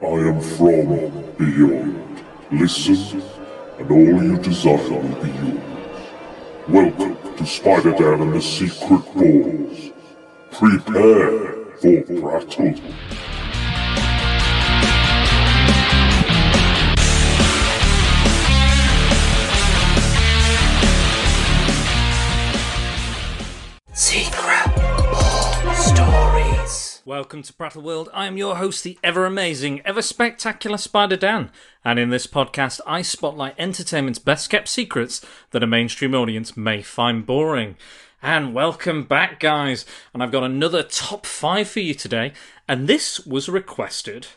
I am from beyond. Listen, and all you desire will be yours. Welcome to Spider-Dan and the Secret Balls. Prepare for battle. Secret Ball Stories. Welcome to Prattle World. I am your host, the ever-amazing, ever-spectacular Spider-Dan. And in this podcast, I spotlight entertainment's best-kept secrets that a mainstream audience may find boring. And welcome back, guys. And I've got another top 5 for you today. And this was requested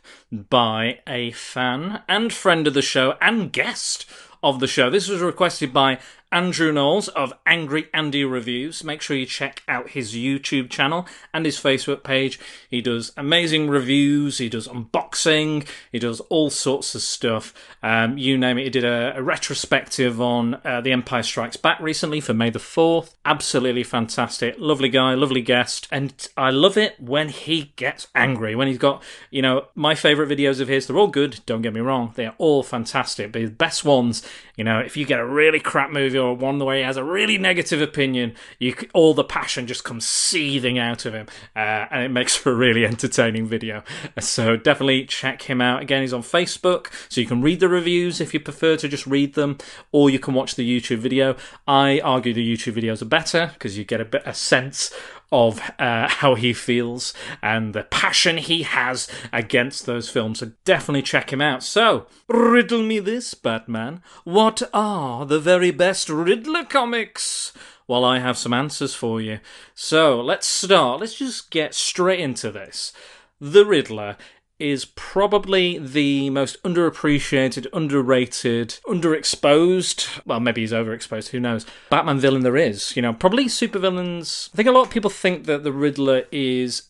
by a fan and friend of the show and guest of the show. This was requested by Andrew Knowles of Angry Andy Reviews. Make sure you check out his YouTube channel and his Facebook page. He does amazing reviews, he does unboxing, he does all sorts of stuff. You name it. He did a retrospective on The Empire Strikes Back recently for May the 4th. Absolutely fantastic. Lovely guy, lovely guest. And I love it when he gets angry. When he's got, my favourite videos of his, they're all good, don't get me wrong. They're all fantastic. But the best ones, if you get a really crap movie or one where he has a really negative opinion, all the passion just comes seething out of him, and it makes for a really entertaining video. So definitely check him out. Again, he's on Facebook, so you can read the reviews if you prefer to just read them, or you can watch the YouTube video. I argue the YouTube videos are better because you get a sense of how he feels and the passion he has against those films. So definitely check him out. So, riddle me this, Batman. What are the very best Riddler comics? Well, I have some answers for you. So, let's start. Let's just get straight into this. The Riddler is probably the most underappreciated, underrated, underexposed, well, maybe he's overexposed, who knows, Batman villain there is. Probably supervillains. I think a lot of people think that the Riddler is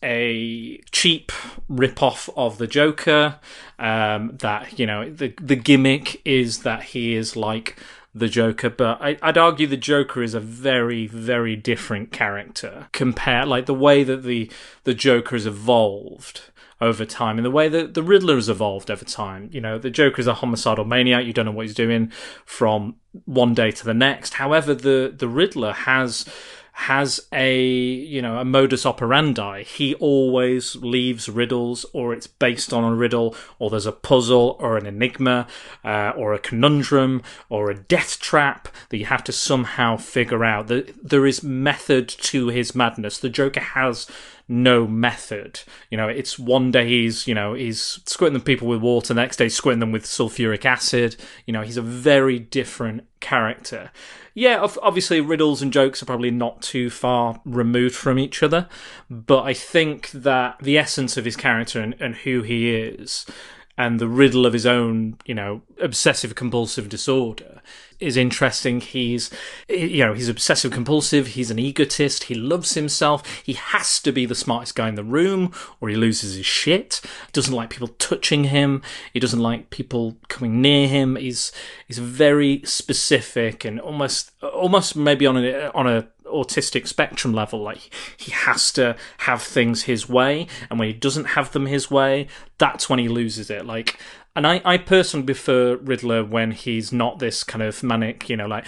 a cheap rip-off of the Joker, that, the gimmick is that he is like the Joker, but I'd argue the Joker is a very, very different character. Compare, the way that the Joker has evolved over time, and the way that the Riddler has evolved over time. The Joker is a homicidal maniac. You don't know what he's doing from one day to the next. However, the Riddler has a modus operandi. He always leaves riddles, or it's based on a riddle, or there's a puzzle or an enigma, or a conundrum or a death trap that you have to somehow figure out. There is method to his madness. The Joker has no method. It's one day he's squirting the people with water, the next day he's squirting them with sulfuric acid. He's a very different character. Yeah, obviously riddles and jokes are probably not too far removed from each other, but I think that the essence of his character and who he is, and the riddle of his own, obsessive compulsive disorder is interesting. He's obsessive compulsive. He's an egotist. He loves himself. He has to be the smartest guy in the room or he loses his shit. He doesn't like people touching him. He doesn't like people coming near him. He's very specific and almost maybe on a autistic spectrum level. He has to have things his way, and when he doesn't have them his way, that's when he loses it. And I personally prefer Riddler when he's not this kind of manic, when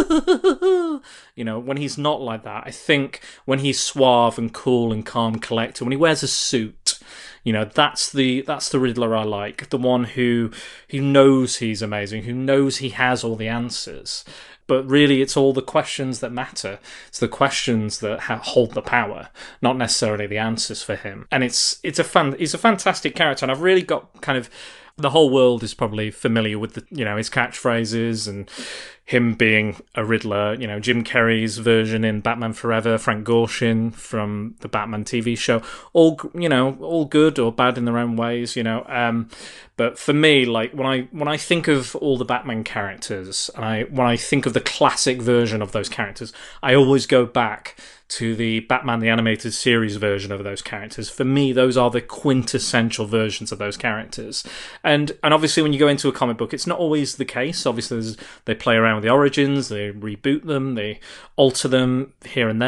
he's not like that. I think when he's suave and cool and calm, collected, when he wears a suit, that's the Riddler I like. The one who knows he's amazing, who knows he has all the answers. But really, it's all the questions that matter. It's the questions that hold the power, not necessarily the answers for him. And he's a fantastic character, and I've really got kind of, the whole world is probably familiar with his catchphrases and him being a Riddler. Jim Carrey's version in Batman Forever, Frank Gorshin from the Batman TV show, all good or bad in their own ways. But for me, when I think of all the Batman characters, and when I think of the classic version of those characters, I always go back to the Batman the Animated Series version of those characters. For me, those are the quintessential versions of those characters. And obviously when you go into a comic book, it's not always the case. Obviously they play around with the origins, they reboot them, they alter them here and there.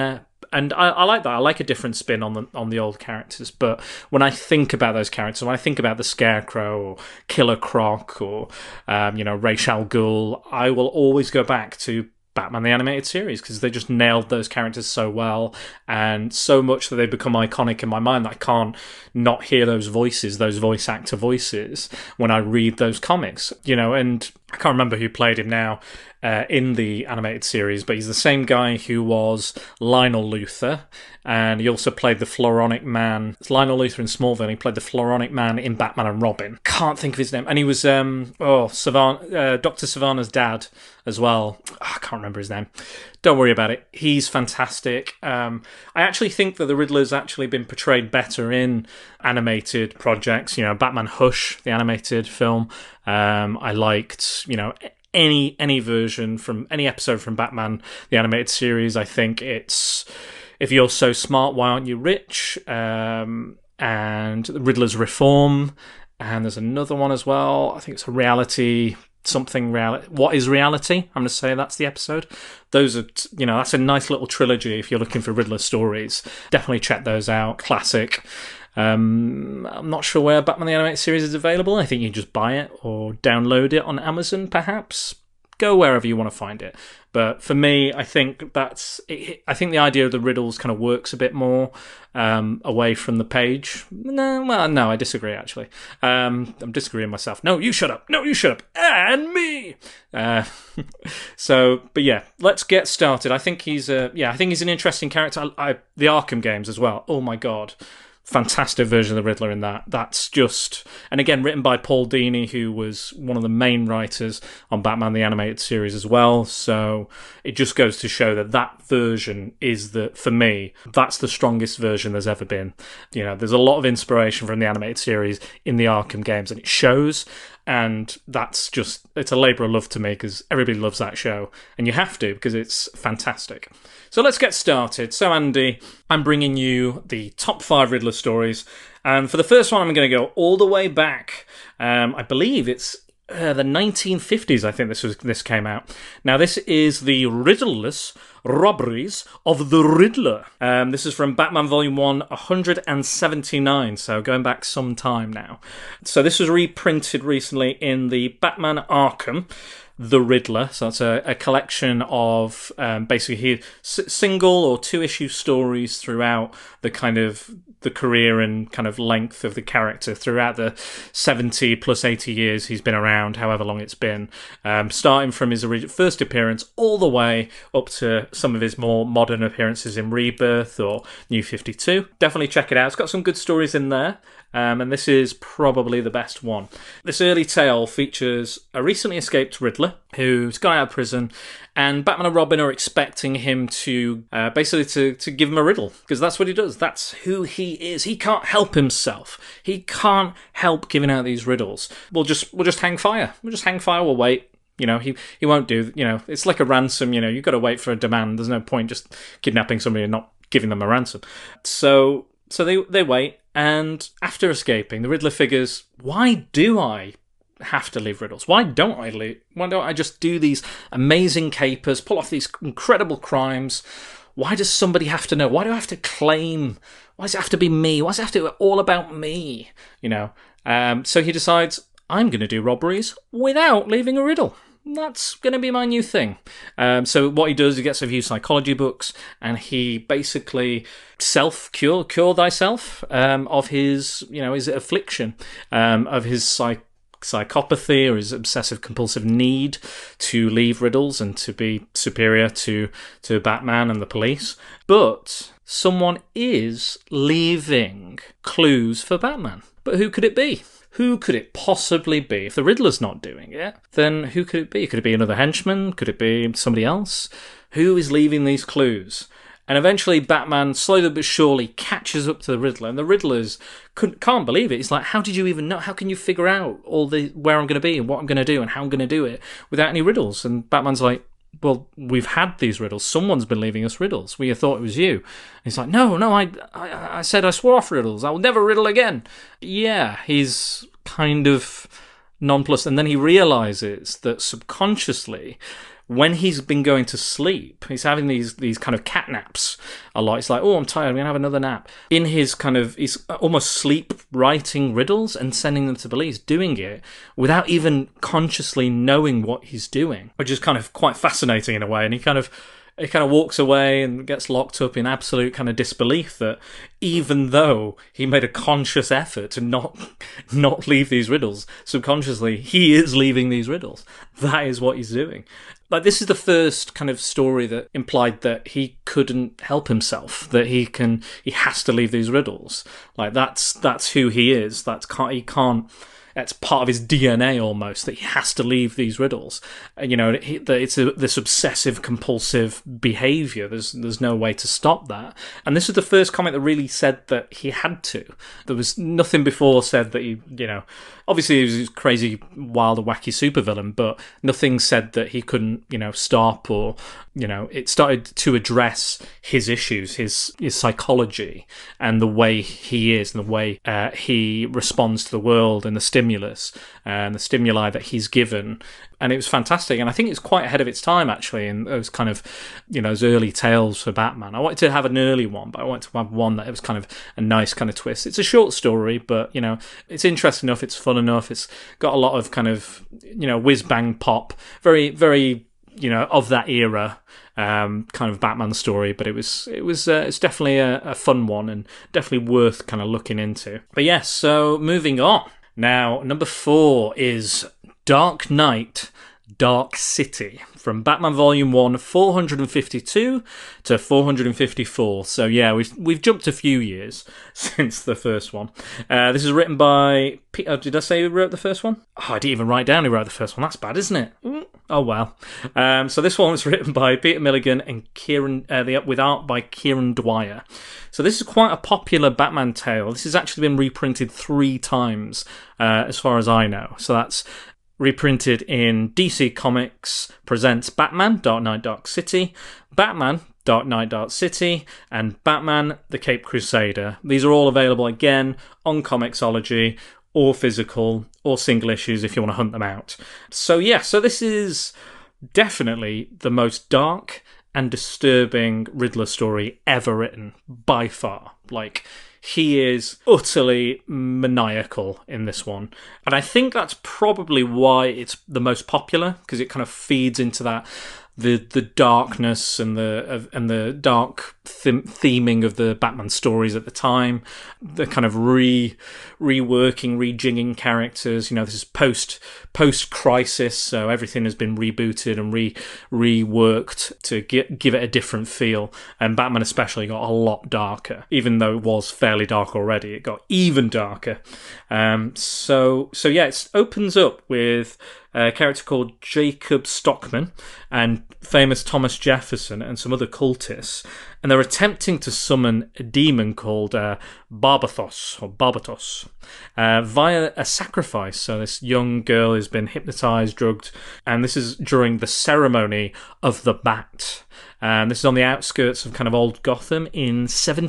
and I like that. I like a different spin on the old characters. But when I think about those characters, when I think about the Scarecrow or Killer Croc or Ra's al Ghul, I will always go back to Batman the Animated Series, because they just nailed those characters so well, and so much that they become iconic in my mind that I can't not hear those voices, those voice actor voices, when I read those comics. And I can't remember who played him now in the animated series, but he's the same guy who was Lionel Luthor, and he also played the Floronic Man. It's Lionel Luthor in Smallville. He played the Floronic Man in Batman and Robin. Can't think of his name. And he was Dr. Sivana's dad as well. I can't remember his name. Don't worry about it. He's fantastic. I actually think that the Riddler's actually been portrayed better in animated projects. Batman Hush, the animated film. I liked, any version from any episode from Batman the Animated Series. I think it's If You're So Smart, Why Aren't You Rich? And the Riddler's Reform. And there's another one as well. I think it's a reality. What is reality? I'm going to say that's the episode. Those are, that's a nice little trilogy if you're looking for Riddler stories. Definitely check those out. Classic. I'm not sure where Batman the Animated Series is available. I think you just buy it or download it on Amazon, perhaps. Go wherever you want to find it. But for me, I think I think the idea of the riddles kind of works a bit more away from the page. No, I disagree, actually. I'm disagreeing myself. No, you shut up. No, you shut up. And me. But yeah, let's get started. I think he's an interesting character. The Arkham games as well. Oh my God. Fantastic version of the Riddler in that. That's just, and again, written by Paul Dini, who was one of the main writers on Batman the Animated Series as well. So it just goes to show that version is for me, that's the strongest version there's ever been. There's a lot of inspiration from the animated series in the Arkham games, and it shows. And it's a labour of love to me, because everybody loves that show. And you have to, because it's fantastic. So let's get started. So Andy, I'm bringing you the top 5 Riddler stories. And for the first one, I'm going to go all the way back. I believe it's the 1950s, I think this came out. Now, this is the Riddleless Robberies of the Riddler. This is from Batman Volume 1, 179, so going back some time now. So this was reprinted recently in the Batman Arkham, The Riddler. So that's a collection of basically single or 2-issue stories throughout the kind of the career and kind of length of the character throughout the 70 plus 80 years he's been around, however long it's been, starting from his first appearance all the way up to some of his more modern appearances in Rebirth or New 52. Definitely check it out. It's got some good stories in there. And this is probably the best one. This early tale features a recently escaped Riddler who's got out of prison, and Batman and Robin are expecting him to basically to give him a riddle, because that's what he does. That's who he is. He can't help himself. He can't help giving out these riddles. We'll just hang fire. We'll wait. He won't do. It's like a ransom. You've got to wait for a demand. There's no point just kidnapping somebody and not giving them a ransom. So they wait. And after escaping, the Riddler figures, why do I have to leave riddles? Why don't I just do these amazing capers, pull off these incredible crimes? Why does somebody have to know? Why do I have to claim? Why does it have to be me? Why does it have to be all about me? So he decides, I'm going to do robberies without leaving a riddle. That's going to be my new thing. So what he does, he gets a few psychology books, and he basically cure thyself of his, his affliction, of his psychopathy or his obsessive compulsive need to leave riddles and to be superior to Batman and the police. But someone is leaving clues for Batman. But who could it be? Who could it possibly be? If the Riddler's not doing it, then who could it be? Could it be another henchman? Could it be somebody else? Who is leaving these clues? And eventually Batman, slowly but surely, catches up to the Riddler, and the Riddler's can't believe it. He's like, how did you even know? How can you figure out where I'm going to be and what I'm going to do and how I'm going to do it without any riddles? And Batman's like, well, we've had these riddles. Someone's been leaving us riddles. We thought it was you. And he's like, no, I said I swore off riddles. I will never riddle again. Yeah, he's kind of nonplussed. And then he realises that subconsciously, when he's been going to sleep, he's having these kind of cat naps a lot. It's like, oh, I'm tired, I'm going to have another nap. In his kind of, he's almost sleep writing riddles and sending them to police, doing it without even consciously knowing what he's doing, which is kind of quite fascinating in a way. And he kind of walks away and gets locked up in absolute kind of disbelief that even though he made a conscious effort to not leave these riddles, subconsciously he is leaving these riddles. That is what he's doing. Like, this is the first kind of story that implied that he couldn't help himself, that he has to leave these riddles. Like, that's who he is. He can't. It's part of his DNA almost, that he has to leave these riddles. You know, that it's this obsessive compulsive behaviour. There's no way to stop that. And this was the first comic that really said that he had to. There was nothing before said that he, you know, obviously he was this crazy, wild, wacky supervillain, but nothing said that he couldn't, you know, stop or, you know, it started to address his issues, his psychology and the way he is and the way he responds to the world and the stimulus and the stimuli that he's given. And it was fantastic. And I think it's quite ahead of its time, actually, in those kind of, you know, those early tales for Batman. I wanted to have an early one, but I wanted to have one that was kind of a nice kind of twist. It's a short story, but, you know, it's interesting enough, it's fun enough, it's got a lot of kind of, you know, whiz-bang pop, very, very, you know, of that era kind of Batman story, but it's definitely a fun one and definitely worth kind of looking into. But yes, so moving on. Now, number 4 is Dark Knight, Dark City, from Batman Volume 1, 452 to 454. So yeah, we've jumped a few years since the first one. This is written by Peter. Did I say who wrote the first one? Oh, I didn't even write down who wrote the first one. That's bad, isn't it? Oh well. So this one was written by Peter Milligan and with art by Kieran Dwyer. So this is quite a popular Batman tale. This has actually been reprinted 3 times, as far as I know. So that's reprinted in DC Comics Presents Batman, Dark Knight, Dark City, Batman, Dark Knight, Dark City, and Batman, the Caped Crusader. These are all available again on Comixology, or physical, or single issues if you want to hunt them out. So yeah, so this is definitely the most dark and disturbing Riddler story ever written, by far. Like, he is utterly maniacal in this one. And I think that's probably why it's the most popular, because it kind of feeds into that the darkness and the dark theming of the Batman stories at the time, the kind of reworking, rejigging characters. You know, this is post crisis, so everything has been rebooted and reworked to give it a different feel. And Batman especially got a lot darker, even though it was fairly dark already. It got even darker. So yeah, it opens up with a character called Jacob Stockman and famous Thomas Jefferson and some other cultists, and they're attempting to summon a demon called Barbatos via a sacrifice. So this young girl has been hypnotized, drugged, and this is during the ceremony of the Bat. And this is on the outskirts of kind of old Gotham in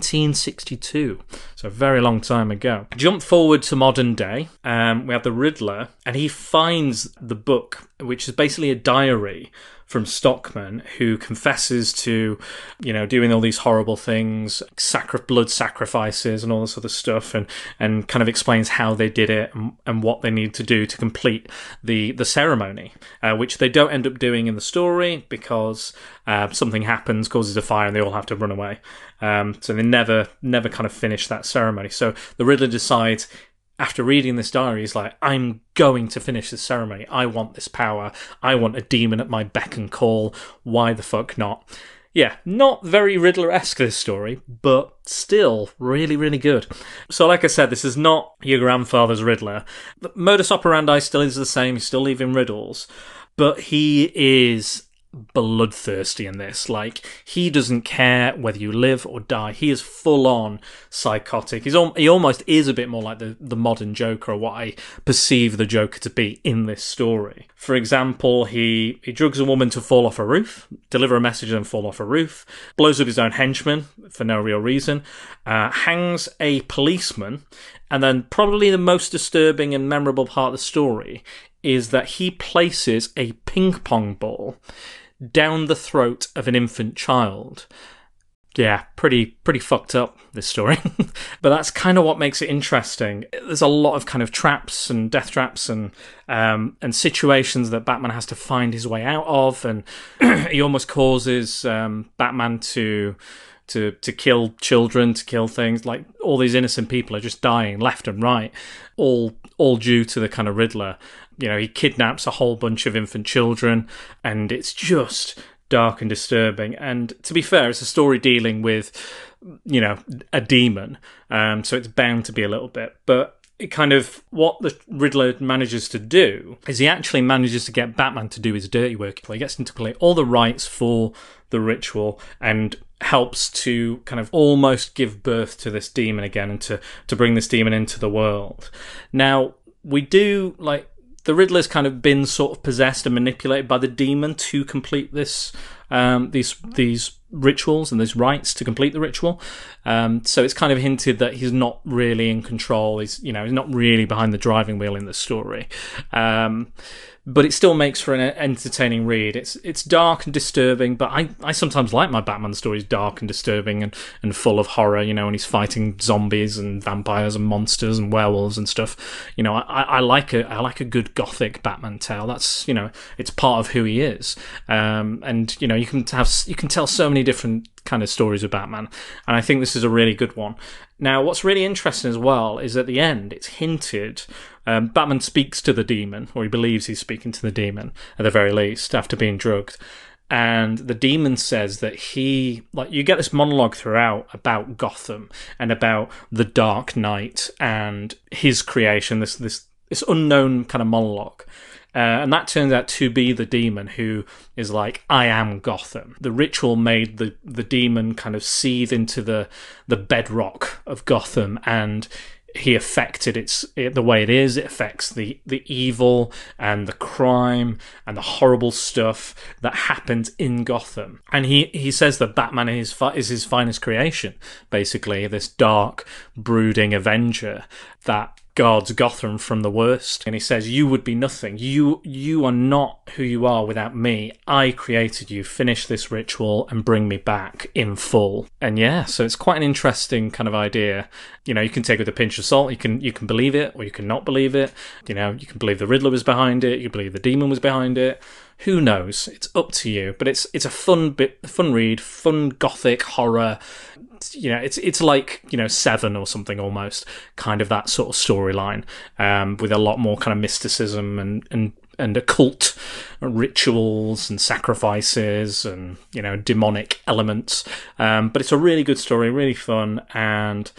1762, so a very long time ago. Jump forward to modern day, we have the Riddler, and he finds the book, which is basically a diary from Stockman, who confesses to, you know, doing all these horrible things, blood sacrifices and all this other stuff, and kind of explains how they did it and what they need to do to complete the ceremony, which they don't end up doing in the story because something happens, causes a fire, and they all have to run away. So they never kind of finish that ceremony. So the Riddler decides, after reading this diary, he's like, I'm going to finish this ceremony. I want this power. I want a demon at my beck and call. Why the fuck not? Yeah, not very Riddler-esque, this story, but still really, really good. So like I said, this is not your grandfather's Riddler. The modus operandi still is the same. He's still leaving riddles, but he is bloodthirsty in this. Like, he doesn't care whether you live or die. He is full on psychotic. He almost is a bit more like the modern Joker, or what I perceive the Joker to be in this story. For example, he drugs a woman to fall off a roof, deliver a message and fall off a roof, blows up his own henchman for no real reason, hangs a policeman, and then probably the most disturbing and memorable part of the story is that he places a ping pong ball down the throat of an infant child. Yeah, pretty fucked up, this story. But that's kind of what makes it interesting. There's a lot of kind of traps and death traps and situations that Batman has to find his way out of, and he almost causes Batman to kill children, to kill things. Like, all these innocent people are just dying left and right, all due to the kind of Riddler. You know, he kidnaps a whole bunch of infant children, and it's just dark and disturbing. And to be fair, it's a story dealing with, you know, a demon, so it's bound to be a little bit. But it kind of, what the Riddler manages to do is he actually manages to get Batman to do his dirty work. He gets him to play all the rites for the ritual and helps to kind of almost give birth to this demon again, and to bring this demon into the world. Now, we do, like, the Riddler's kind of been sort of possessed and manipulated by the demon to complete this, these rituals and these rites to complete the ritual. So it's kind of hinted that he's not really in control. He's not really behind the driving wheel in the story. But it still makes for an entertaining read. It's dark and disturbing, but I sometimes like my Batman stories dark and disturbing and full of horror, you know, when he's fighting zombies and vampires and monsters and werewolves and stuff. You know, I like a good gothic Batman tale. That's, you know, it's part of who he is. And, you know, you can tell so many different kind of stories of Batman, and I think this is a really good one. Now, what's really interesting as well is at the end, it's hinted Batman speaks to the demon, or he believes he's speaking to the demon, at the very least, after being drugged. And the demon says that you get this monologue throughout about Gotham and about the Dark Knight and his creation, this unknown kind of monologue. And that turns out to be the demon, who is like, I am Gotham. The ritual made the demon kind of seethe into the bedrock of Gotham, and he affected the way it is. It affects the evil and the crime and the horrible stuff that happens in Gotham. And he says that Batman is his finest creation, basically, this dark, brooding avenger that guards Gotham from the worst. And he says, you would be nothing. You are not who you are without me. I created you. Finish this ritual and bring me back in full. And yeah, so it's quite an interesting kind of idea. You know, you can take it with a pinch of salt. You can believe it, or you can not believe it. You know, you can believe the Riddler was behind it. You can believe the demon was behind it. Who knows? It's up to you. But it's a fun read, fun gothic horror. You know, it's like, you know, Seven or something, almost, kind of that sort of storyline, with a lot more kind of mysticism and occult rituals and sacrifices and, you know, demonic elements. But it's a really good story, really fun, and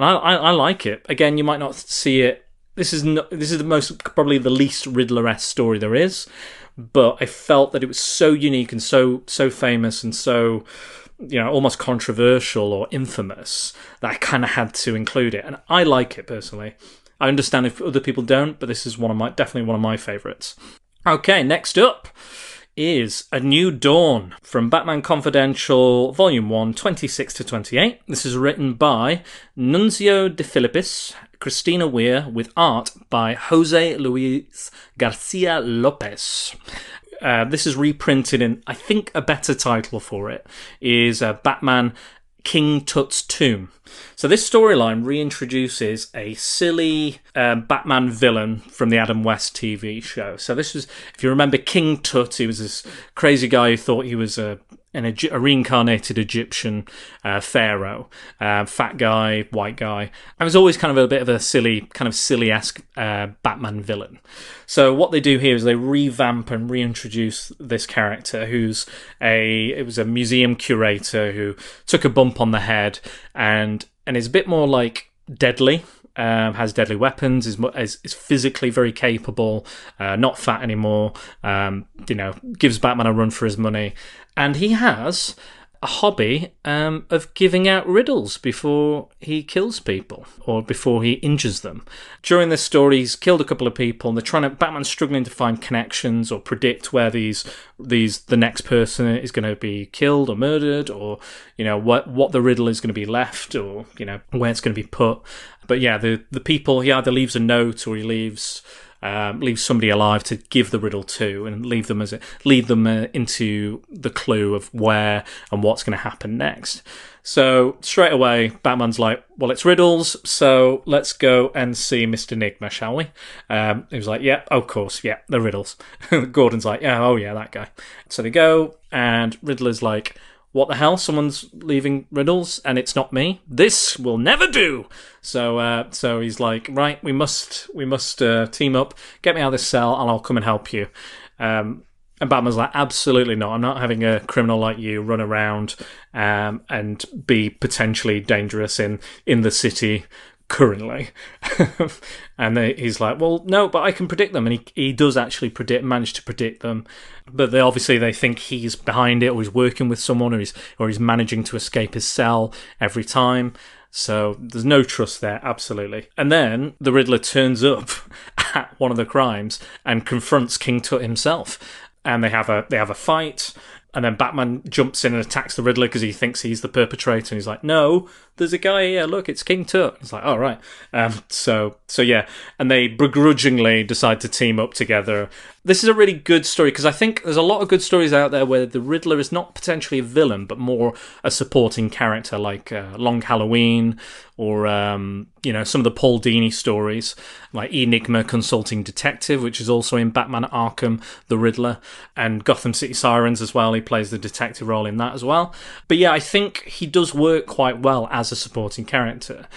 I like it. Again, you might not see it. This is probably the least Riddler-esque story there is, but I felt that it was so unique and so famous and so, you know, almost controversial or infamous, that I kind of had to include it. And I like it personally. I understand if other people don't, but this is definitely one of my favourites. Okay, next up is A New Dawn from Batman Confidential Volume 1, 26 to 28. This is written by Nunzio De Filippis, Christina Weir, with art by Jose Luis Garcia Lopez. This is reprinted in, I think, a better title for it is Batman King Tut's Tomb. So this storyline reintroduces a silly Batman villain from the Adam West TV show. So this was, if you remember King Tut, he was this crazy guy who thought he was a reincarnated Egyptian pharaoh, fat guy, white guy. I was always kind of a bit of a silly-esque Batman villain. So what they do here is they revamp and reintroduce this character who's it was a museum curator who took a bump on the head and is a bit more like deadly. Has deadly weapons, is physically very capable, not fat anymore, you know, gives Batman a run for his money. And he has a hobby of giving out riddles before he kills people or before he injures them. During this story, he's killed a couple of people, and Batman's struggling to find connections or predict where the next person is going to be killed or murdered, or, you know, what the riddle is going to be left, or, you know, where it's going to be put. But yeah, the people, he either leaves a note or he leaves leave somebody alive to give the riddle to, and lead them into the clue of where and what's going to happen next. So straight away, Batman's like, well, it's riddles, so let's go and see Mr. Enigma, shall we? He was like, yeah, of course, yeah, the riddles. Gordon's like, yeah, oh yeah, that guy. So they go, and Riddler's like, what the hell? Someone's leaving riddles, and it's not me. This will never do. So he's like, right, we must team up. Get me out of this cell, and I'll come and help you. And Batman's like, absolutely not. I'm not having a criminal like you run around and be potentially dangerous in the city currently. And he's like, well, no, but I can predict them. And he does actually manage to predict them. But they think he's behind it, or he's working with someone, or he's managing to escape his cell every time. So there's no trust there, absolutely. And then the Riddler turns up at one of the crimes and confronts King Tut himself. And they have a fight, and then Batman jumps in and attacks the Riddler because he thinks he's the perpetrator, and he's like, no, there's a guy here, look, it's King Tut. It's like, oh, right. So yeah, and they begrudgingly decide to team up together. This is a really good story, because I think there's a lot of good stories out there where the Riddler is not potentially a villain, but more a supporting character, like Long Halloween, or some of the Paul Dini stories, like Enigma Consulting Detective, which is also in Batman Arkham, the Riddler, and Gotham City Sirens as well. He plays the detective role in that as well. But yeah, I think he does work quite well as a supporting character.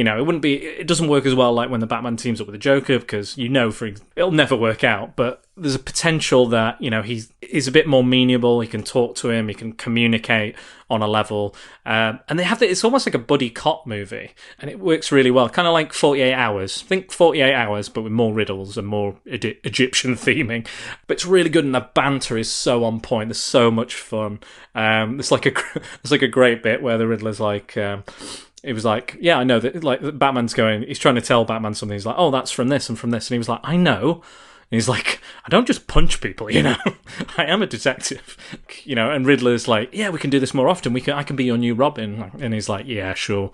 It doesn't work as well like when the Batman teams up with the Joker, because it'll never work out, but there's a potential that, he's a bit more amenable, he can talk to him, he can communicate on a level. And it's almost like a buddy cop movie, and it works really well. Kind of like 48 Hours. Think 48 Hours, but with more riddles and more Egyptian theming. But it's really good, and the banter is so on point. There's so much fun. It's like a great bit where the Riddler's like... it was like, yeah, I know that. Like, Batman's he's trying to tell Batman something. He's like, oh, that's from this and from this. And he was like, I know. And he's like, I don't just punch people, I am a detective, And Riddler's like, yeah, we can do this more often. I can be your new Robin. And he's like, yeah, sure.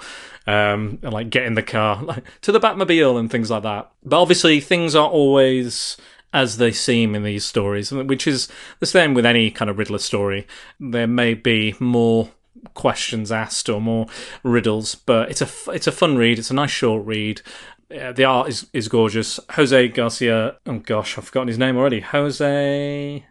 And like, get in the car, like, to the Batmobile and things like that. But obviously, things aren't always as they seem in these stories, which is the same with any kind of Riddler story. There may be more questions asked or more riddles, but it's a fun read. It's a nice short read. The art is gorgeous. Jose Garcia, oh gosh, I've forgotten his name already. Jose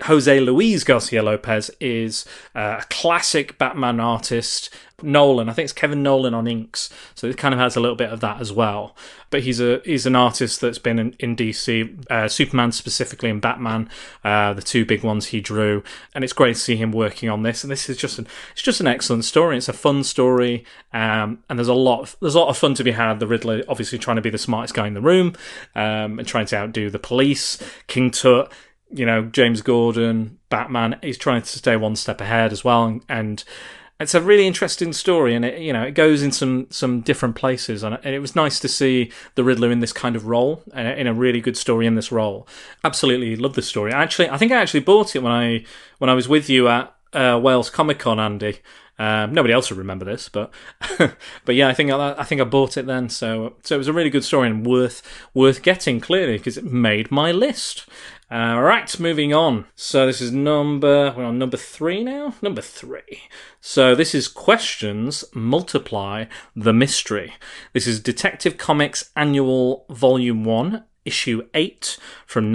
Luis Garcia Lopez is a classic Batman artist. Nolan, I think it's Kevin Nolan on inks, so it kind of has a little bit of that as well. But he's an artist that's been in DC, Superman specifically, and Batman, the two big ones he drew, and it's great to see him working on this. And this is just an excellent story. It's a fun story, and there's a lot of fun to be had. The Riddler obviously trying to be the smartest guy in the room, and trying to outdo the police. King Tut, James Gordon, Batman, he's trying to stay one step ahead as well, and it's a really interesting story, and it goes in some different places, and it was nice to see the Riddler in this kind of role, in a really good story in this role. Absolutely love the story. I think I actually bought it when I was with you at Wales Comic Con, Andy. Nobody else would remember this, but but yeah, I think I bought it then. So it was a really good story and worth getting, clearly, because it made my list. Right, moving on. So this is we're on number 3 now? Number 3. So this is Questions Multiply the Mystery. This is Detective Comics Annual Volume 1, Issue 8 from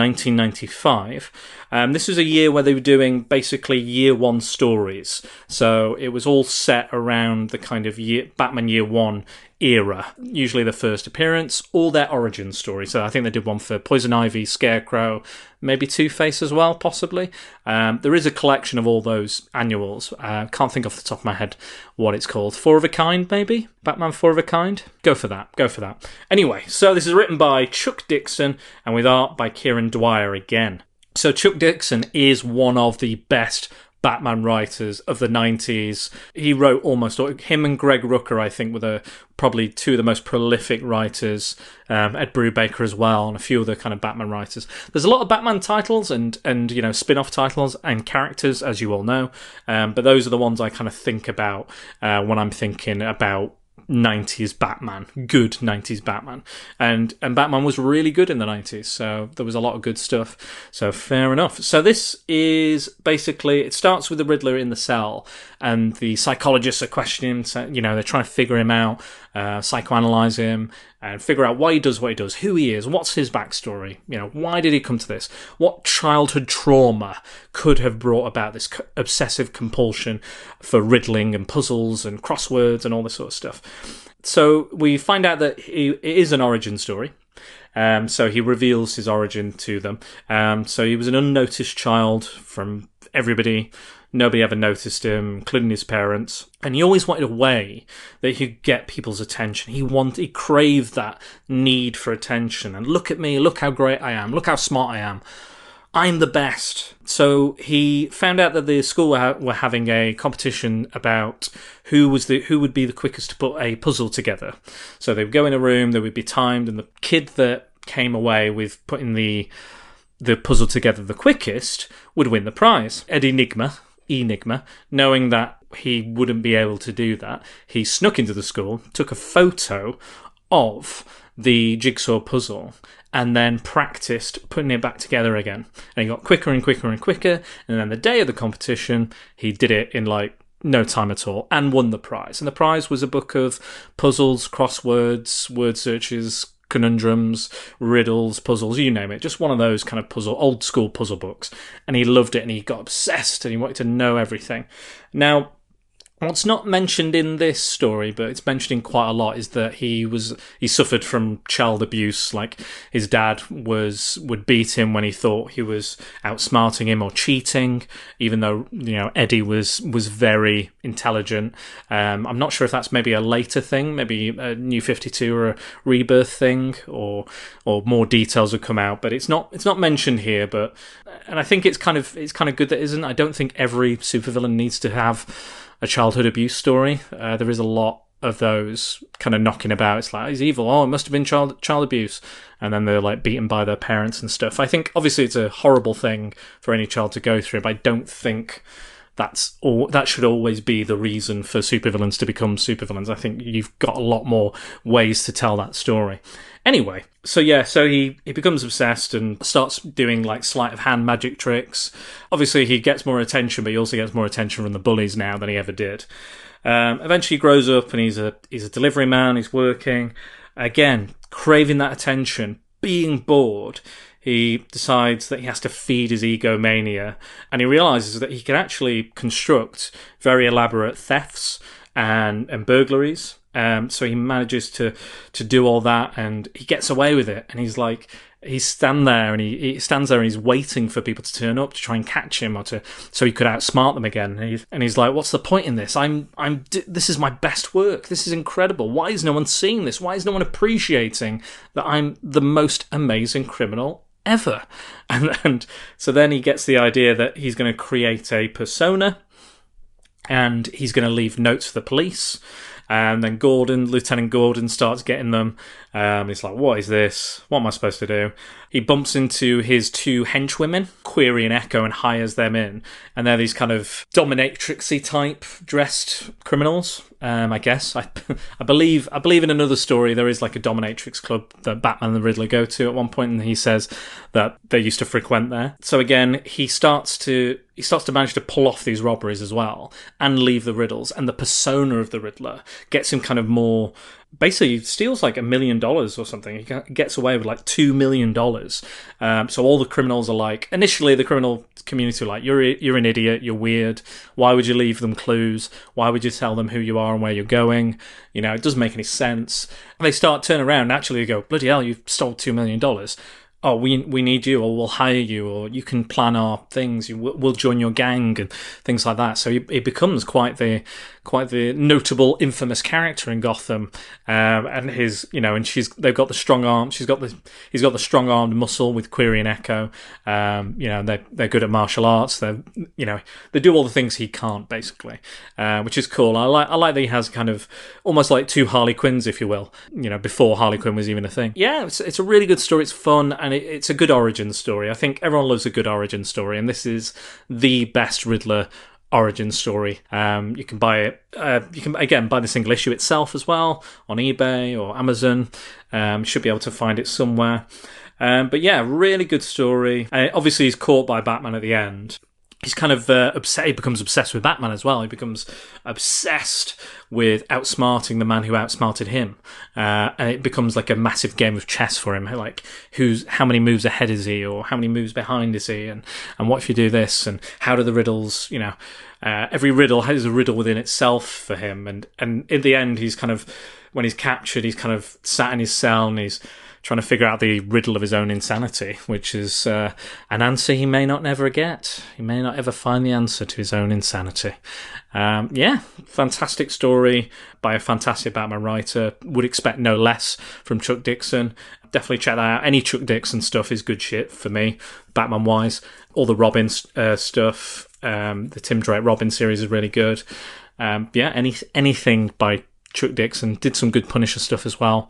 1995. This was a year where they were doing basically year 1 stories. So it was all set around the kind of Batman Year 1 era, usually the first appearance or their origin story. So I think they did one for Poison Ivy, Scarecrow, maybe Two-Face as well, possibly. There is a collection of all those annuals. Can't think off the top of my head what it's called. 4 of a Kind, maybe? Batman 4 of a Kind? Go for that. Anyway, so this is written by Chuck Dixon and with art by Kieran Dwyer again. So Chuck Dixon is one of the best Batman writers of the 90s. He wrote him and Greg Rucka, I think, were probably two of the most prolific writers. Ed Brubaker as well, and a few other kind of Batman writers. There's a lot of Batman titles and spin-off titles and characters, as you all know. But those are the ones I kind of think about when I'm thinking about 90s Batman, good 90s Batman, and Batman was really good in the 90s, so there was a lot of good stuff, so fair enough. So this is basically, it starts with the Riddler in the cell, and the psychologists are questioning him, so, they're trying to figure him out, psychoanalyze him, and figure out why he does what he does, who he is, what's his backstory, why did he come to this, what childhood trauma could have brought about this obsessive compulsion for riddling and puzzles and crosswords and all this sort of stuff. So we find out that it is an origin story. So he reveals his origin to them. So he was an unnoticed child from everybody. Nobody ever noticed him, including his parents. And he always wanted a way that he could get people's attention. He craved that need for attention. And look at me, look how great I am, look how smart I am. I'm the best. So he found out that the school were having a competition about who would be the quickest to put a puzzle together. So they would go in a room, they would be timed, and the kid that came away with putting the puzzle together the quickest would win the prize. Enigma, knowing that he wouldn't be able to do that, he snuck into the school, took a photo of the jigsaw puzzle, and then practiced putting it back together again. And he got quicker and quicker and quicker, and then the day of the competition, he did it in no time at all, and won the prize. And the prize was a book of puzzles, crosswords, word searches, conundrums, riddles, puzzles, you name it. Just one of those kind of old school puzzle books. And he loved it, and he got obsessed, and he wanted to know everything. Now, what's not mentioned in this story, but it's mentioned in quite a lot, is that he suffered from child abuse. Like, his dad would beat him when he thought he was outsmarting him or cheating, even though Eddie was very intelligent. I'm not sure if that's maybe a later thing, maybe a New 52 or a Rebirth thing, or more details would come out. But it's not mentioned here. And I think it's kind of good that it isn't. I don't think every supervillain needs to have a childhood abuse story. There is a lot of those kind of knocking about. It's like, he's evil. Oh, it must have been child abuse. And then they're beaten by their parents and stuff. I think obviously it's a horrible thing for any child to go through, but I don't think that should always be the reason for supervillains to become supervillains. I think you've got a lot more ways to tell that story. Anyway, so he becomes obsessed and starts doing sleight of hand magic tricks. Obviously, he gets more attention, but he also gets more attention from the bullies now than he ever did. Eventually, he grows up and he's a delivery man. He's working, again, craving that attention, being bored. He decides that he has to feed his egomania, and he realizes that he can actually construct very elaborate thefts and burglaries. So he manages to do all that, and he gets away with it. And he stands there and he's waiting for people to turn up to try and catch him, so he could outsmart them again. And he's like, "What's the point in this? This is my best work. This is incredible. Why is no one seeing this? Why is no one appreciating that I'm the most amazing criminal ever?" And so then he gets the idea that he's going to create a persona, and he's going to leave notes for the police. And then Lieutenant Gordon starts getting them. He's like, "What is this? What am I supposed to do?" He bumps into his two henchwomen, Query and Echo, and hires them in. And they're these kind of dominatrixy type dressed criminals, I guess. I believe in another story there is a dominatrix club that Batman and the Riddler go to at one point, and he says that they used to frequent there. So again, he starts to manage to pull off these robberies as well and leave the riddles, and the persona of the Riddler gets him kind of more. Basically, he steals $1 million or something. He gets away with $2 million. So all the criminals are initially the criminal community are you're an idiot, you're weird. Why would you leave them clues? Why would you tell them who you are and where you're going? It doesn't make any sense. And they start turning around. Naturally, they go, "Bloody hell, you stole $2 million. Oh, we need you, or we'll hire you, or you can plan our things. We'll join your gang," and things like that. So he becomes quite the notable, infamous character in Gotham. And they've got the strong arm. He's got the strong armed muscle with Query and Echo. They're good at martial arts. They do all the things he can't, basically, which is cool. I like that he has kind of almost like two Harley Quinns, if you will. Before Harley Quinn was even a thing. Yeah, it's a really good story. It's fun, and it's a good origin story. I think everyone loves a good origin story, and this is the best Riddler origin story. You can buy it. You can again buy the single issue itself as well on eBay or Amazon. Should be able to find it somewhere. But yeah, really good story. Obviously, he's caught by Batman at the end. He's kind of upset. He becomes obsessed with Batman as well. He becomes obsessed with outsmarting the man who outsmarted him, and it becomes like a massive game of chess for him. Like, how many moves ahead is he, or how many moves behind is he, and what if you do this, and how do the riddles? Every riddle has a riddle within itself for him, and in the end, he's kind of, when he's captured, he's kind of sat in his cell and he's trying to figure out the riddle of his own insanity, which is an answer he may not never get. He may not ever find the answer to his own insanity. Fantastic story by a fantastic Batman writer. Would expect no less from Chuck Dixon. Definitely check that out. Any Chuck Dixon stuff is good shit for me, Batman-wise. All the Robin stuff, the Tim Drake Robin series is really good. Anything by Chuck Dixon. Did some good Punisher stuff as well.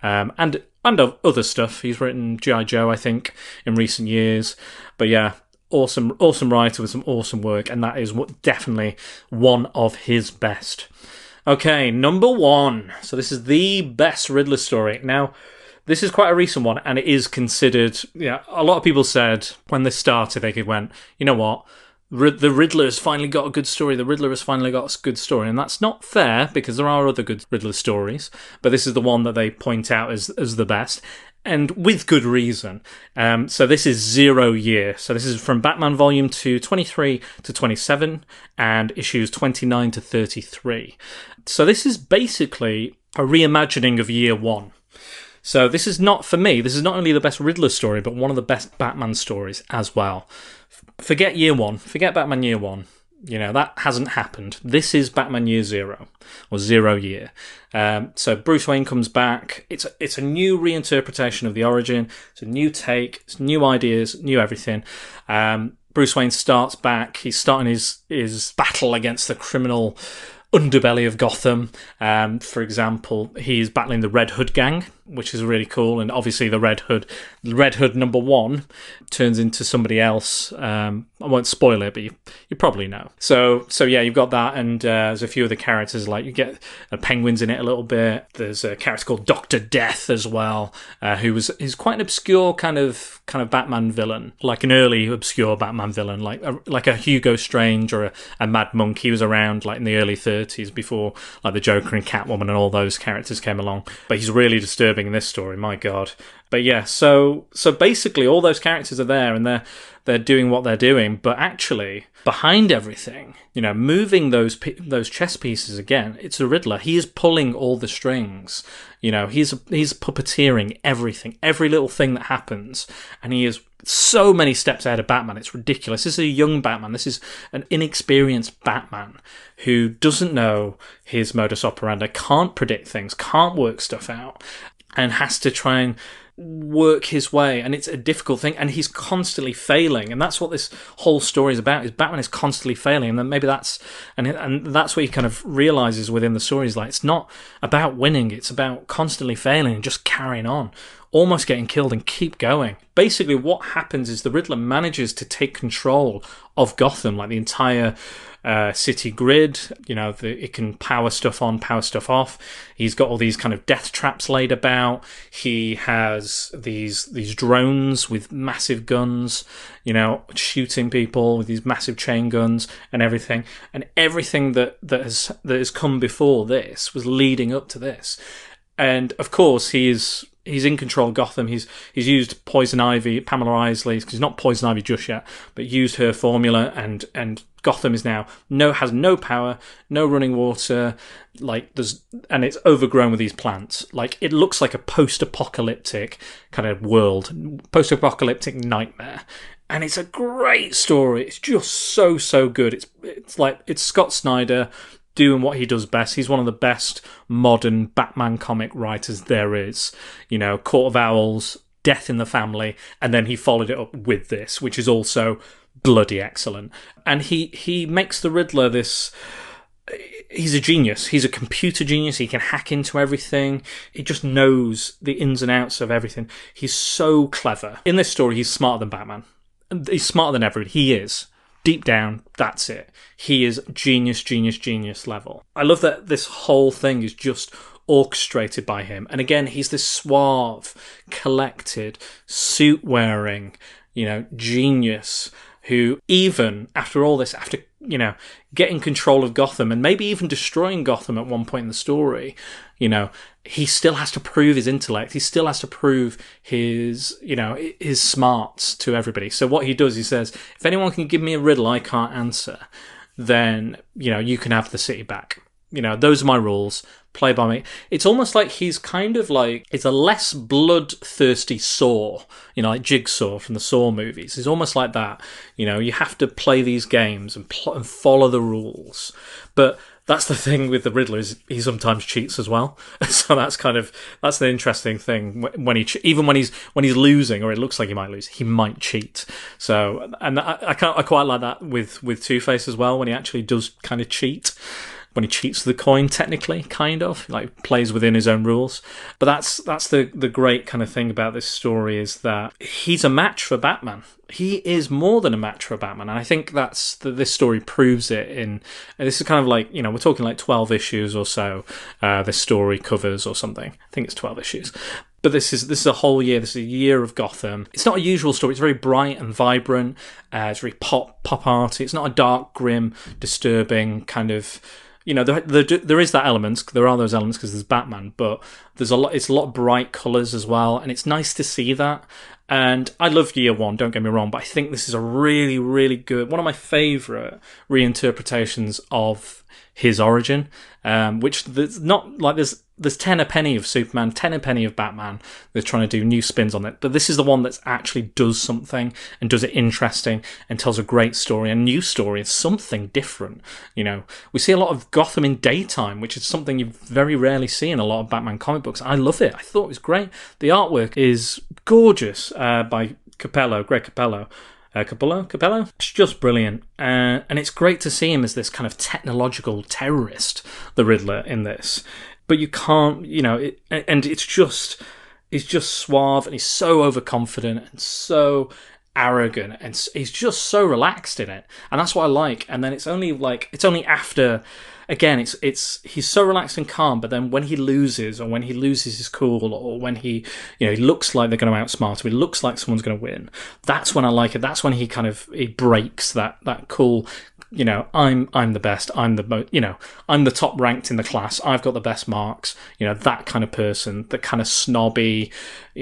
And other stuff. He's written G.I. Joe, I think, in recent years. But yeah, awesome writer with some awesome work, and that is definitely one of his best. Okay, number 1. So this is the best Riddler story. Now, this is quite a recent one, and it is considered... a lot of people said when this started, they went, you know what? The Riddler has finally got a good story. The Riddler has finally got a good story. And that's not fair, because there are other good Riddler stories. But this is the one that they point out as the best. And with good reason. So this is 0 Year. So this is from Batman Volume 2, 23 to 27, and issues 29 to 33. So this is basically a reimagining of Year 1. So this is not, for me, this is not only the best Riddler story, but one of the best Batman stories as well. Forget Year 1. Forget Batman Year 1. That hasn't happened. This is Batman Year 0, or 0 Year. So Bruce Wayne comes back. It's a new reinterpretation of the origin. It's a new take. It's new ideas, new everything. Bruce Wayne starts back. He's starting his battle against the criminal underbelly of Gotham. For example, he's battling the Red Hood gang, which is really cool. And obviously the Red Hood number 1 turns into somebody else. I won't spoil it, but you probably know. So yeah, you've got that, and there's a few other characters, like you get Penguin's in it a little bit. There's a character called Dr. Death as well, who's quite an obscure kind of Batman villain, like an early obscure Batman villain, like a Hugo Strange or a Mad Monk. He was around like in the early 30s before like the Joker and Catwoman and all those characters came along. But he's really disturbing in this story, my God. But yeah, so basically all those characters are there, and they're doing what they're doing, but actually behind everything, moving those chess pieces again, it's a Riddler. He is pulling all the strings. He's puppeteering everything, every little thing that happens, and he is so many steps ahead of Batman. It's ridiculous. This is a young Batman. This is an inexperienced Batman who doesn't know his modus operandi, can't predict things, can't work stuff out, and has to try and work his way, and it's a difficult thing, and he's constantly failing, and that's what this whole story is about. Is Batman is constantly failing, and then maybe that's what he kind of realizes within the story, is like, it's not about winning, it's about constantly failing and just carrying on, almost getting killed and keep going. Basically what happens is the Riddler manages to take control of Gotham, like the entire city grid. It can power stuff on, power stuff off. He's got all these kind of death traps laid about. He has these drones with massive guns, shooting people with these massive chain guns and everything. And everything that has come before this was leading up to this. And of course he's in control of Gotham. He's used Poison Ivy, Pamela Isley, because he's not Poison Ivy just yet, but used her formula, and Gotham is now has no power, no running water, and it's overgrown with these plants. Like, it looks like a post-apocalyptic kind of world, post-apocalyptic nightmare. And it's a great story. It's just so good. It's Scott Snyder doing what he does best. He's one of the best modern Batman comic writers there is. Court of Owls, Death in the Family, and then he followed it up with this, which is also bloody excellent. And he makes the Riddler this... He's a genius. He's a computer genius. He can hack into everything. He just knows the ins and outs of everything. He's so clever. In this story, he's smarter than Batman. He's smarter than everybody. He is. deep down, that's it. He is genius, genius, genius level. I love that this whole thing is just orchestrated by him. And again, he's this suave, collected, suit-wearing, genius who, even after all this, after, getting control of Gotham and maybe even destroying Gotham at one point in the story, he still has to prove his intellect. He still has to prove his smarts to everybody. So what he does, he says, if anyone can give me a riddle I can't answer, then, you can have the city back. Those are my rules. Play by me. It's almost like he's kind of like, it's a less bloodthirsty Saw, like Jigsaw from the Saw movies. It's almost like that. You have to play these games and follow the rules. But that's the thing with the Riddler, is he sometimes cheats as well. So that's the interesting thing. When even when he's losing, or it looks like he might lose, he might cheat. So, and I quite like that with Two-Face as well, when he actually does kind of cheat. When he cheats the coin, technically, kind of, like plays within his own rules. But that's the great kind of thing about this story, is that he's a match for Batman. He is more than a match for Batman, and I think this story proves it. And this is kind of like, we're talking like 12 issues or so. This story covers or something. I think it's 12 issues. But this is a whole year. This is a year of Gotham. It's not a usual story. It's very bright and vibrant. It's very pop arty. It's not a dark, grim, disturbing kind of. There is that element. There are those elements because there's Batman, but there's a lot. It's a lot of bright colours as well, and it's nice to see that. And I love Year One, don't get me wrong, but I think this is a really, really good, one of my favourite reinterpretations of his origin. Which there's not like there's 10 a penny of Superman, 10 a penny of Batman. They're trying to do new spins on it, but this is the one that actually does something and does it interesting and tells a great story, a new story. It's something different. We see a lot of Gotham in daytime, which is something you very rarely see in a lot of Batman comic books. I love it. I thought it was great. The artwork is gorgeous by Greg Capello. Capello? It's just brilliant. And it's great to see him as this kind of technological terrorist, the Riddler, in this. But you can't, and it's just suave, and he's so overconfident and so arrogant, and he's just so relaxed in it. And that's what I like. And then it's only after, again, he's so relaxed and calm, but then when he loses, or when he loses his cool, or when he looks like they're going to outsmart him, it looks like someone's going to win, that's when I like it. That's when he breaks that cool, I'm the best, I'm the top ranked in the class, I've got the best marks, that kind of person, the kind of snobby,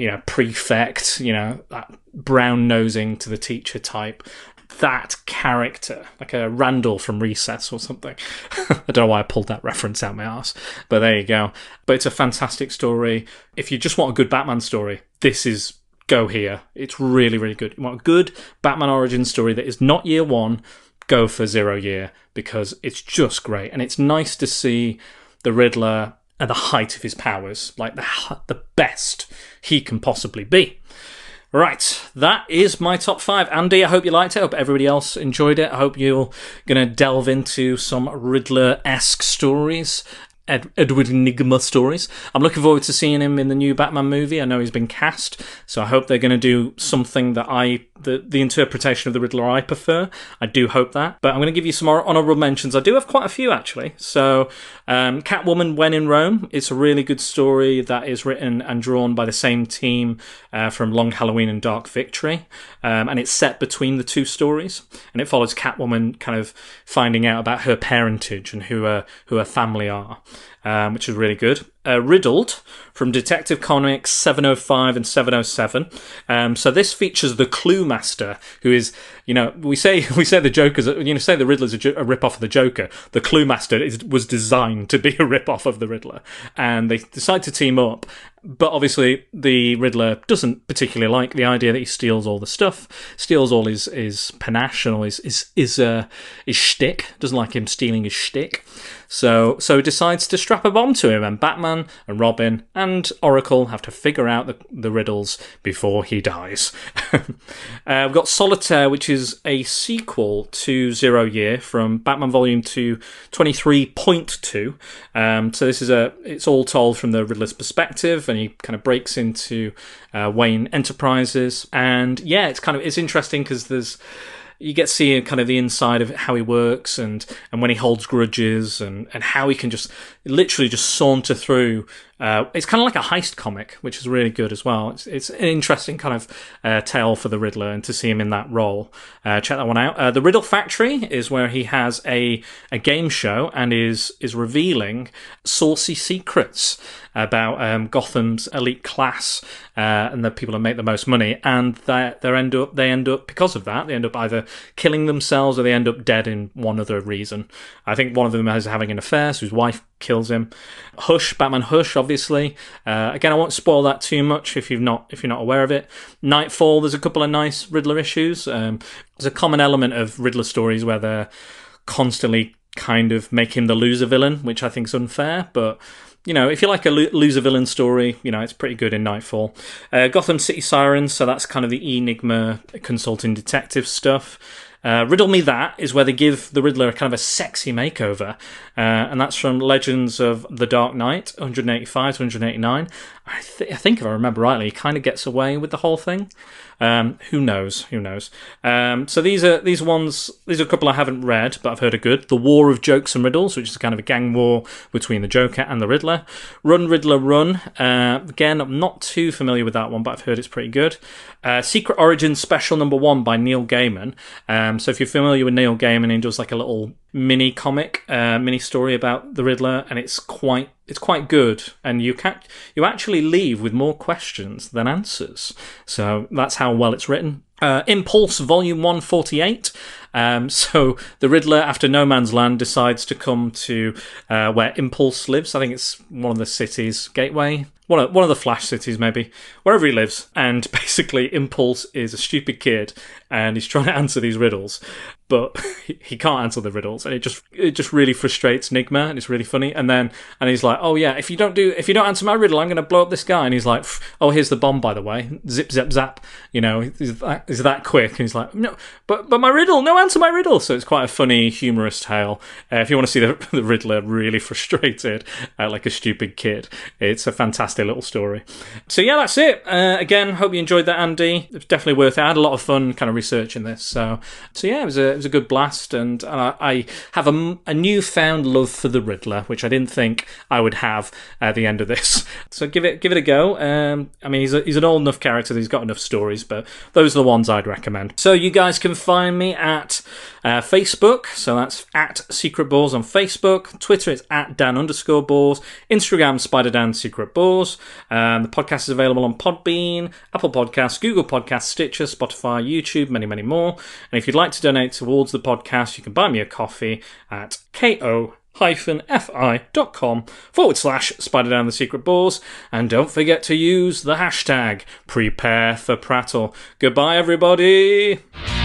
prefect, that brown nosing to the teacher type. That character, like a Randall from Recess or something. I don't know why I pulled that reference out my arse, but there you go. But it's a fantastic story. If you just want a good Batman story, go here. It's really, really good. You want a good Batman origin story that is not Year One, go for 0 Year, because it's just great. And it's nice to see the Riddler at the height of his powers, like the best he can possibly be. Right, that is my top 5. Andy, I hope you liked it. I hope everybody else enjoyed it. I hope you're going to delve into some Riddler-esque stories, Edward Nygma stories. I'm looking forward to seeing him in the new Batman movie. I know he's been cast, so I hope they're going to do something that the interpretation of the Riddler I prefer. I do hope that. But I'm going to give you some more honourable mentions. I do have quite a few, actually. So, Catwoman, When in Rome. It's a really good story that is written and drawn by the same team from Long Halloween and Dark Victory. And it's set between the two stories. And it follows Catwoman kind of finding out about her parentage and who her family are. Which is really good. Riddled from Detective Comics 705 and 707. So this features the Clue Master, who is, we say the Joker's, say the Riddler's a rip-off of the Joker. The Clue Master was designed to be a rip-off of the Riddler, and they decide to team up. But obviously, the Riddler doesn't particularly like the idea that he steals all the stuff, steals all his panache and all his shtick. Doesn't like him stealing his shtick. So he decides to strap a bomb to him, and Batman and Robin and Oracle have to figure out the riddles before he dies. We've got Solitaire, which is a sequel to 0 Year from Batman Volume 2 23.2. So it's all told from the Riddler's perspective, and he kind of breaks into Wayne Enterprises. And yeah, it's interesting because you get to see kind of the inside of how he works and when he holds grudges and how he can just literally just saunter through. It's kind of like a heist comic, which is really good as well. It's an interesting kind of tale for the Riddler, and to see him in that role. Check that one out. The Riddle Factory is where he has a game show and is revealing saucy secrets about Gotham's elite class and the people that make the most money, and they end up because of that, they end up either killing themselves or they end up dead in one other reason. I think one of them is having an affair, so his wife kills him. Hush, Batman Hush, obviously. Again, I won't spoil that too much if you're not aware of it. Nightfall, there's a couple of nice Riddler issues. There's a common element of Riddler stories where they're constantly kind of make him the loser villain, which I think is unfair, but if you like a loser villain story, it's pretty good in Nightfall. Gotham City Sirens, so that's kind of the Enigma consulting detective stuff. Riddle Me That is where they give the Riddler kind of a sexy makeover, and that's from Legends of the Dark Knight, 185 to 189. I think if I remember rightly, he kind of gets away with the whole thing. Who knows? So these are a couple I haven't read, but I've heard are good. The War of Jokes and Riddles, which is kind of a gang war between the Joker and the Riddler. Run, Riddler, Run. Again, I'm not too familiar with that one, but I've heard it's pretty good. Secret Origins Special #1 by Neil Gaiman. So if you're familiar with Neil Gaiman, he does like a little mini comic, mini story about the Riddler, and it's quite good, and you actually leave with more questions than answers. So that's how well it's written. Impulse Volume 148. So the Riddler, after No Man's Land, decides to come to where Impulse lives. I think it's one of the cities, Gateway. One of the Flash cities, maybe. Wherever he lives. And basically, Impulse is a stupid kid, and he's trying to answer these riddles, but he can't answer the riddles, and it just really frustrates Enigma, and it's really funny. And he's like, oh yeah, if you don't answer my riddle, I'm going to blow up this guy. And he's like, oh, here's the bomb, by the way. Zip, zap, zap. Is that quick? And he's like, no, but my riddle, no, answer my riddle. So it's quite a funny, humorous tale. If you want to see the Riddler really frustrated like a stupid kid, it's a fantastic little story. So yeah, that's it. Again, hope you enjoyed that, Andy. It's definitely worth it. I had a lot of fun kind of researching this. So yeah, it was a good blast, and I have a newfound love for the Riddler, which I didn't think I would have at the end of this. So give it a go. I mean, he's an old enough character that he's got enough stories, but those are the ones I'd recommend. So you guys can find me at Facebook, so that's at Secret Balls on Facebook. Twitter is at Dan_Balls. Instagram, Spider Dan Secret Balls. The podcast is available on Podbean, Apple Podcasts, Google Podcasts, Stitcher, Spotify, YouTube, many, many more. And if you'd like to donate towards the podcast, you can buy me a coffee at ko-fi.com/Spider Dan the Secret Balls. And don't forget to use the hashtag #PrepareForPrattle. Goodbye, everybody.